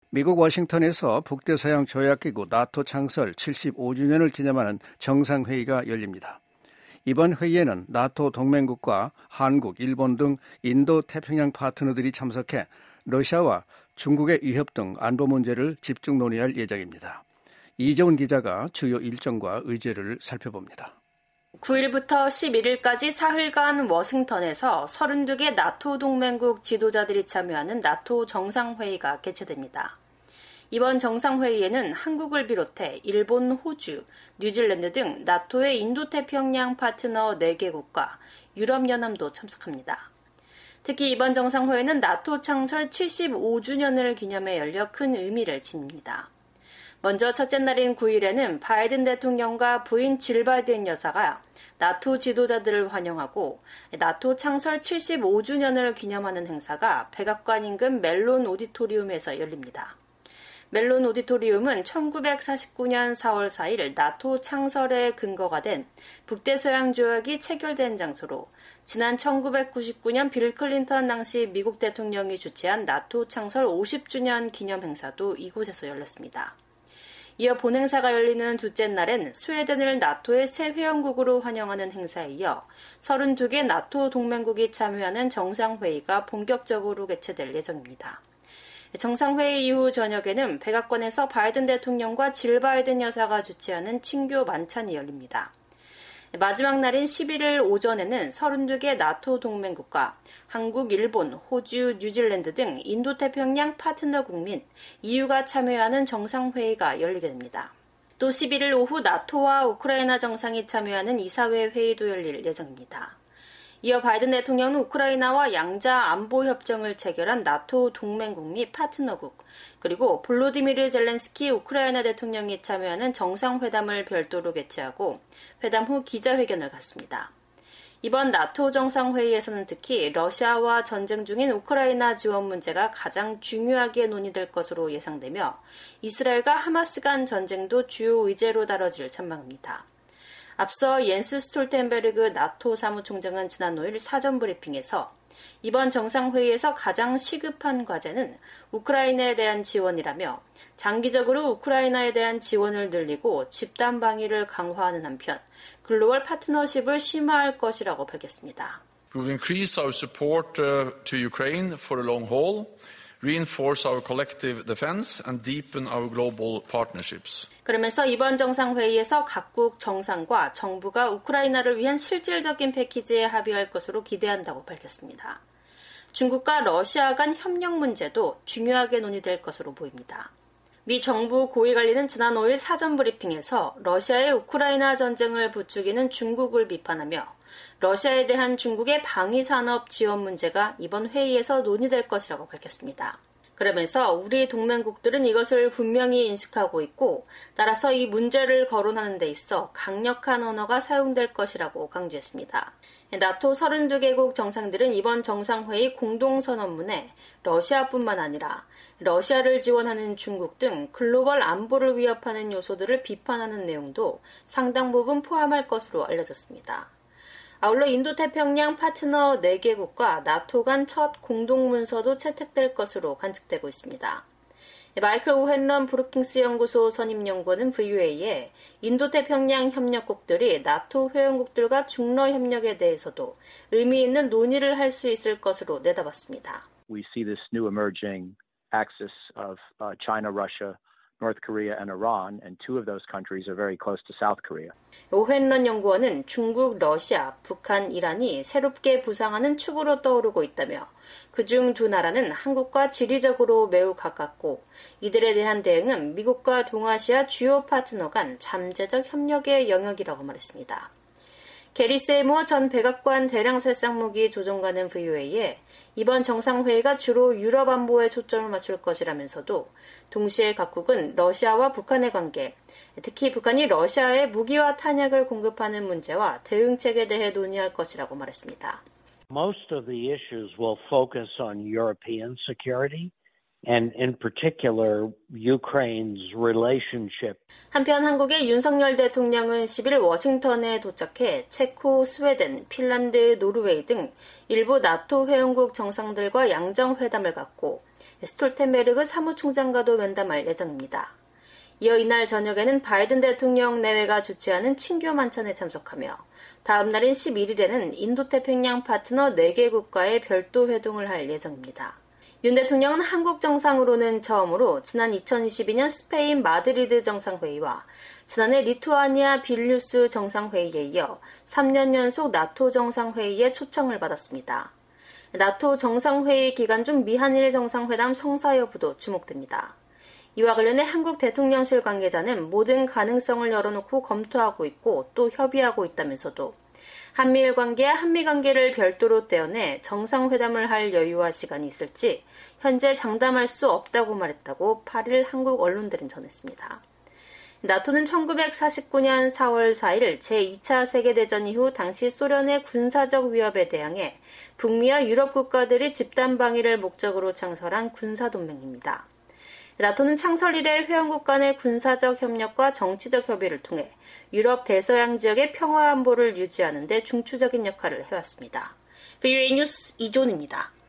미국 워싱턴에서 북대서양 조약기구 나토 창설 75주년을 기념하는 정상회의가 열립니다. 이번 회의에는 나토 동맹국과 한국, 일본 등 인도 태평양 파트너들이 참석해 러시아와 중국의 위협 등 안보 문제를 집중 논의할 예정입니다. 이재훈 기자가 주요 일정과 의제를 살펴봅니다. 9일부터 11일까지 사흘간 워싱턴에서 32개 나토 동맹국 지도자들이 참여하는 나토 정상회의가 개최됩니다. 이번 정상회의에는 한국을 비롯해 일본, 호주, 뉴질랜드 등 나토의 인도태평양 파트너 4개국과 유럽연합도 참석합니다. 특히 이번 정상회의는 나토 창설 75주년을 기념해 열려 큰 의미를 지닙니다. 먼저 첫째 날인 9일에는 바이든 대통령과 부인 질 바이든 여사가 나토 지도자들을 환영하고 나토 창설 75주년을 기념하는 행사가 백악관 인근 멜론 오디토리움에서 열립니다. 멜론 오디토리움은 1949년 4월 4일 나토 창설의 근거가 된 북대서양 조약이 체결된 장소로 지난 1999년 빌 클린턴 당시 미국 대통령이 주최한 나토 창설 50주년 기념 행사도 이곳에서 열렸습니다. 이어 본행사가 열리는 둘째 날엔 스웨덴을 나토의 새 회원국으로 환영하는 행사에 이어 32개 나토 동맹국이 참여하는 정상회의가 본격적으로 개최될 예정입니다. 정상회의 이후 저녁에는 백악관에서 바이든 대통령과 질 바이든 여사가 주최하는 친교 만찬이 열립니다. 마지막 날인 11일 오전에는 32개 나토 동맹국과 한국, 일본, 호주, 뉴질랜드 등 인도태평양 파트너국 및 EU가 참여하는 정상회의가 열리게 됩니다. 또 11일 오후 나토와 우크라이나 정상이 참여하는 이사회 회의도 열릴 예정입니다. 이어 바이든 대통령은 우크라이나와 양자 안보협정을 체결한 나토 동맹국 및 파트너국, 그리고 볼로디미르 젤렌스키 우크라이나 대통령이 참여하는 정상회담을 별도로 개최하고 회담 후 기자회견을 갖습니다. 이번 나토 정상회의에서는 특히 러시아와 전쟁 중인 우크라이나 지원 문제가 가장 중요하게 논의될 것으로 예상되며 이스라엘과 하마스 간 전쟁도 주요 의제로 다뤄질 전망입니다. 앞서 옌스 스톨텐베르그 나토 사무총장은 지난 5일 사전 브리핑에서 이번 정상회의에서 가장 시급한 과제는 우크라이나에 대한 지원이라며 장기적으로 우크라이나에 대한 지원을 늘리고 집단 방위를 강화하는 한편 글로벌 파트너십을 심화할 것이라고 밝혔습니다. We will increase our support to Ukraine for the long haul, reinforce our collective defense and deepen our global partnerships. 그러면서 이번 정상회의에서 각국 정상과 정부가 우크라이나를 위한 실질적인 패키지에 합의할 것으로 기대한다고 밝혔습니다. 중국과 러시아 간 협력 문제도 중요하게 논의될 것으로 보입니다. 미 정부 고위관리는 지난 5일 사전 브리핑에서 러시아의 우크라이나 전쟁을 부추기는 중국을 비판하며 러시아에 대한 중국의 방위산업 지원 문제가 이번 회의에서 논의될 것이라고 밝혔습니다. 그러면서 우리 동맹국들은 이것을 분명히 인식하고 있고 따라서 이 문제를 거론하는 데 있어 강력한 언어가 사용될 것이라고 강조했습니다. 나토 32개국 정상들은 이번 정상회의 공동선언문에 러시아뿐만 아니라 러시아를 지원하는 중국 등 글로벌 안보를 위협하는 요소들을 비판하는 내용도 상당 부분 포함할 것으로 알려졌습니다. 아울러 인도태평양 파트너 4개국과 나토 간 첫 공동문서도 채택될 것으로 관측되고 있습니다. 마이클 오헨런 브루킹스 연구소 선임연구원은 VOA에 인도태평양 협력국들이 나토 회원국들과 중러 협력에 대해서도 의미 있는 논의를 할 수 있을 것으로 내다봤습니다. We see this new emerging axis of China, Russia, North Korea and Iran, and two of those countries are very close to South Korea. 오헨런 연구원은 중국, 러시아, 북한, 이란이 새롭게 부상하는 축으로 떠오르고 있다며 그중 두 나라는 한국과 지리적으로 매우 가깝고 이들에 대한 대응은 미국과 동아시아 주요 파트너 간 잠재적 협력의 영역이라고 말했습니다. 게리 세이모어 전 백악관 대량살상무기 조종관은 VOA에 이번 정상회의가 주로 유럽 안보에 초점을 맞출 것이라면서도 동시에 각국은 러시아와 북한의 관계, 특히 북한이 러시아에 무기와 탄약을 공급하는 문제와 대응책에 대해 논의할 것이라고 말했습니다. Most of the issues will focus on European security. And in particular, Ukraine's relationship. 한편 한국의 윤석열 대통령은 10일 워싱턴에 도착해 체코, 스웨덴, 핀란드, 노르웨이 등 일부 나토 회원국 정상들과 양정회담을 갖고 스톨텐베르그 사무총장과도 면담할 예정입니다. 이어 이날 저녁에는 바이든 대통령 내외가 주최하는 친교 만찬에 참석하며 다음 날인 11일에는 인도태평양 파트너 4개 국가의 별도 회동을 할 예정입니다. 윤 대통령은 한국 정상으로는 처음으로 지난 2022년 스페인 마드리드 정상회의와 지난해 리투아니아 빌뉴스 정상회의에 이어 3년 연속 나토 정상회의에 초청을 받았습니다. 나토 정상회의 기간 중 미한일 정상회담 성사 여부도 주목됩니다. 이와 관련해 한국 대통령실 관계자는 모든 가능성을 열어놓고 검토하고 있고 또 협의하고 있다면서도 한미일 관계와 한미 관계를 별도로 떼어내 정상회담을 할 여유와 시간이 있을지 현재 장담할 수 없다고 말했다고 8일 한국 언론들은 전했습니다. 나토는 1949년 4월 4일 제2차 세계대전 이후 당시 소련의 군사적 위협에 대항해 북미와 유럽 국가들이 집단 방위를 목적으로 창설한 군사동맹입니다. 나토는 창설 이래 회원국 간의 군사적 협력과 정치적 협의를 통해 유럽 대서양 지역의 평화 안보를 유지하는 데 중추적인 역할을 해왔습니다. VOA 뉴스 이존입니다.